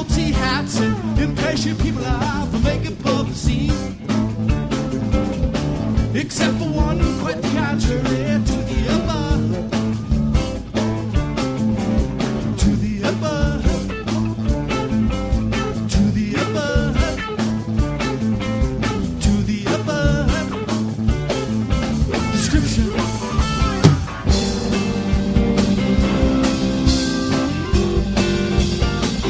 novelty hats and impatient people are for making public scene. Except for one quite contrary to the upper. To the upper. To the upper. To the upper. Description.